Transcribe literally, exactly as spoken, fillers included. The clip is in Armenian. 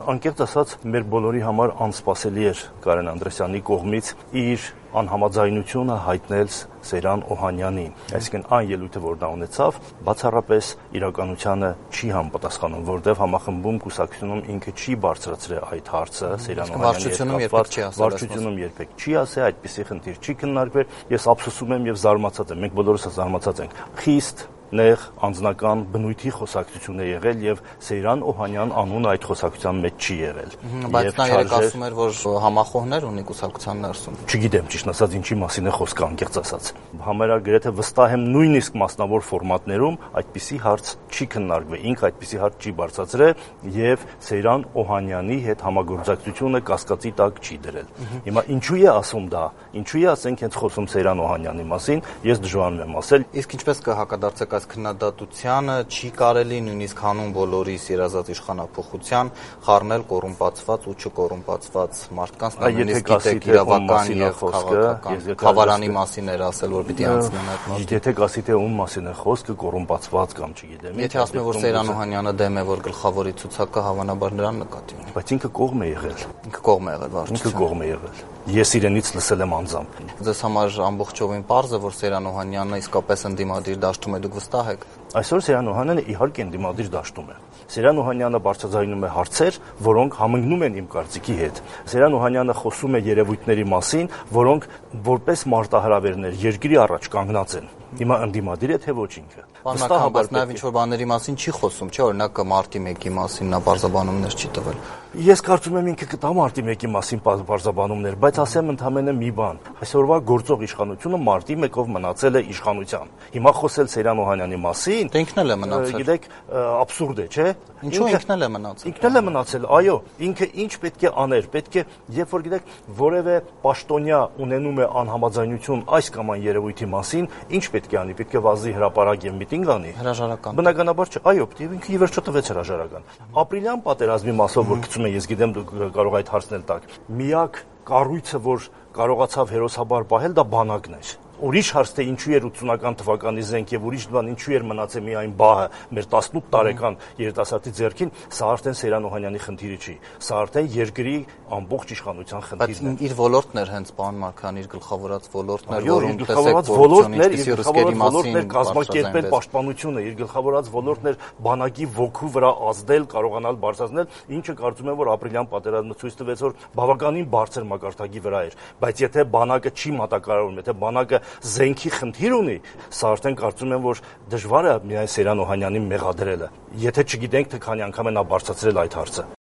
անկեղծ ասած, մեր բոլորի համար անսպասելի էր Կարեն Անդրեսյանի կողմից իր անհամաձայնությունը հայտնել Սեյրան Օհանյանին։ Այսինքն այն ելույթը, որ նա ունեցավ, բացառապես իրականությանը չի համապատասխանում, որտեղ համախմբում կուսակցությունում ինքը չի բարձրացրել այդ հարցը Սեյրան Օհանյանի հետ։ Վարչությունում երբեք չի ասել, այդպիսի խնդիր չի քննարկվել։ Ես ափսոսում եմ եւ զարմացած եմ։ Մենք բոլորս զարմացած ենք։ Խիստ նեղ անձնական բնույթի խոսակցություն է եղել եւ Սեյրան Օհանյան անունը այդ խոսակցության մեջ չի եղել։ Բայց նա երեք ասում էր, որ համախոհներ ունի կուսակցության ներսում։ Չգիտեմ ճիշտ ասած ինչի մասին է խոսքը, անկեղծ ասած։ Համարյա գրեթե վստահ եմ նույնիսկ մասնավոր ֆորմատներում այդպիսի հարց չի քննարկվել, ինքը այդպիսի հարց չի բարձրացրել եւ Սեյրան Օհանյանի հետ համագործակցությունը կասկածի տակ չի դրել։ Հիմա ինչու է ասում դա, ինչու է ասենք հենց խոսում Սեյրան Օհանյանի մասին, ես դժվարանում եմ ասել։ Իսկ ինչպես կհակադարձեք այս քննադատությանը, չի կարելի նույնիսկ հանուն բոլորիս երազած իշխանափոխության խառնել կոռումպացված ու չկոռումպացված մարդկանց, նույնիսկ գիտեք իրավական եւ քաղաքական խավարանի մասին էր ասել, որ պիտի անցնեն այդ մարդը։ Եթե կասի թե ում մասին է խոսքը, կոռումպացված կամ չգիտեմ։ Եթե ասում է, որ Սեյրան Օհանյանը դեմ է, որ գլխավորի ցուցակը հավանաբար նրան նկատի ունի։ Բայց ինքը կողմ է եղել։ Ինքը կողմ է եղել վարչության։ Ինքը կողմ է եղել։ Ես իրենից լսել եմ անձամբ։ Ձեզ համար ամբողջովին պարզ է, որ Սեյրան Օհանյանը իսկապես ընդդիմադիր դաշտում է, դուք վստահ եք։ Այսօր Սեյրան Օհանյանը իհարկե ընդդիմադիր դաշտում է։ Սեյրան Օհանյանը բարձրաձայնում է հարցեր, որոնք համընկնում են իմ կարծիքի հետ։ Սեյրան Օհանյանը խոսում է երևույթների մասին, որոնք որպես մարտահրավերներ երկրի առաջ կանգնած են։ Հիմա ընդդիմադիր է թե ոչ ինքը։ Վստահաբար նաև ինչ-որ բաների մասին չի խոսում, չէ՞, օրինակ մարտի մեկի մասին նա բարձաբանումներ չի տվել։ Ես կարծում եմ ինքը կտա մարտի մեկի մասին բարձաբանումներ, բայց ասեմ ընդհանրապես մի բան։ Այսօրվա գործող իշխանությունը մարտի մեկով մնացել է իշխանության։ Հիմա խոսել Սեյրան Օհանյանի մասին, դե ինքն էլ է մնացել։ Գիտեք, աբսուրդ է, չէ՞։ Ինչու ինքն էլ է մնացել։ Ինքն էլ է մնացել, այո, ինքը ինչ պետք է աներ, պետք է, երբ որ գիտեք, որևէ պաշտոնյա ունենում է անհամաձայնություն այս կամ այն երևույթի մասին, ինչ պետք է անի, պետք է վազի հրապարակ եւ միտինգ անի։ Հրաժարական։ Բնականաբար չէ, այո, ինքը ի վերջո տվեց հրաժարական։ Ապրիլյան պատերազմի մասով որ գցում են, ես գիտեմ դուք կարող այդ հարցնել տակ։ Միակ կառույցը, որ կարողացավ հերոսաբար պահել, դա բանակն էր։ Ուրիշ հարց թե ինչու էր ութսունական թվականի զենք եւ ուրիշ բան ինչու էր մնացել միայն բահը մեր տասնութ տարեկան երիտասարդի ձեռքին, սա արդեն Սեյրան Օհանյանի խնդիրը չի, սա արդեն երկրի ամբողջ իշխանության խնդիրն է։ Բայց իր ոլորտն էր հենց պարոն Մարգարյան, իր գլխավորած ոլորտն էր, որում տեսեք ոլորտներ, իր գլխավորած ոլորտներ կազմակերպել պաշտպանությունը, իր գլխավորած ոլորտն էր բանակի ոգու վրա ազդել, կարողանալ բարձրացնել, ինչը կարծում եմ որ ապրիլյան պատերազմը ցույց տվեց որ բավականին բարձր մակարդակի վրա էր, բայց եթե բանակը չի մատակարարում, եթե բանակը զենքի խնդիր ունի, սա արդեն կարծում եմ, որ դժվար է միայն Սեյրան Օհանյանին մեղադրելը, եթե չգիտենք թե քանի անգամ է նա բարձրացրել այդ հարցը։